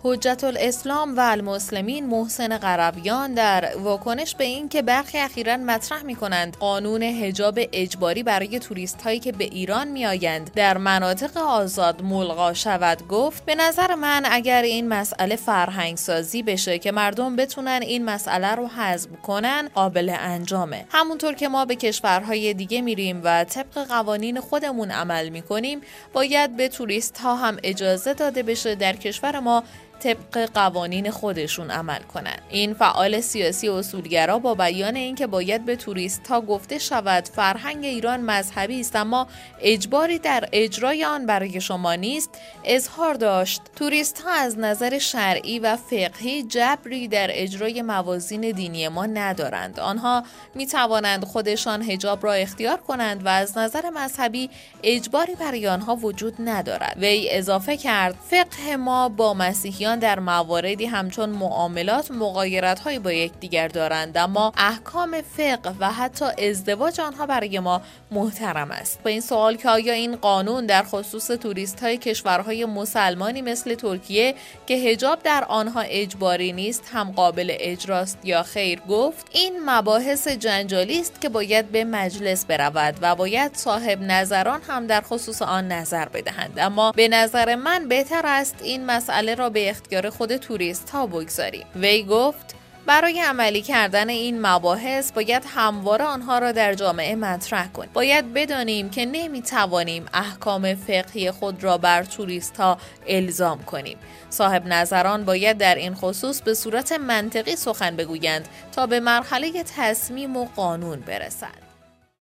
حجت الاسلام و المسلمین محسن قرویان در واکنش به این که برخی اخیراً مطرح می‌کنند قانون حجاب اجباری برای توریست‌هایی که به ایران می‌آیند در مناطق آزاد ملغا شود گفت: به نظر من اگر این مسئله فرهنگ سازی بشه که مردم بتونن این مسئله رو هضم کنن قابل انجامه. همونطور که ما به کشورهای دیگه میریم و طبق قوانین خودمون عمل می‌کنیم، باید به توریست‌ها هم اجازه داده بشه در کشور ما طبق قوانین خودشون عمل کنند. این فعال سیاسی اصولگرا با بیان اینکه باید به توریست‌ها گفته شود فرهنگ ایران مذهبی است اما اجباری در اجرای آن برای شما نیست، اظهار داشت توریست‌ها از نظر شرعی و فقهی جبری در اجرای موازین دینی ما ندارند. آنها می توانند خودشان حجاب را اختیار کنند و از نظر مذهبی اجباری برای آنها وجود ندارد. وی اضافه کرد: فقه ما با مسیحیان در مواردی همچون معاملات مغایرت‌هایی با یکدیگر دارند، اما احکام فقه و حتی ازدواج آنها برای ما محترم است. با این سوال که آیا این قانون در خصوص توریست‌های کشورهای مسلمانی مثل ترکیه که حجاب در آنها اجباری نیست هم قابل اجراست یا خیر، گفت: این مباحث جنجالی است که باید به مجلس برود و باید صاحب نظران هم در خصوص آن نظر بدهند، اما به نظر من بهتر است این مسئله را به اختیار خود توریست ها بگذاریم. وی گفت: برای عملی کردن این مباحث باید همواره آنها را در جامعه مطرح کنیم. باید بدانیم که نمیتوانیم احکام فقهی خود را بر توریست ها الزام کنیم. صاحب نظران باید در این خصوص به صورت منطقی سخن بگویند تا به مرحله تصمیم و قانون برسند.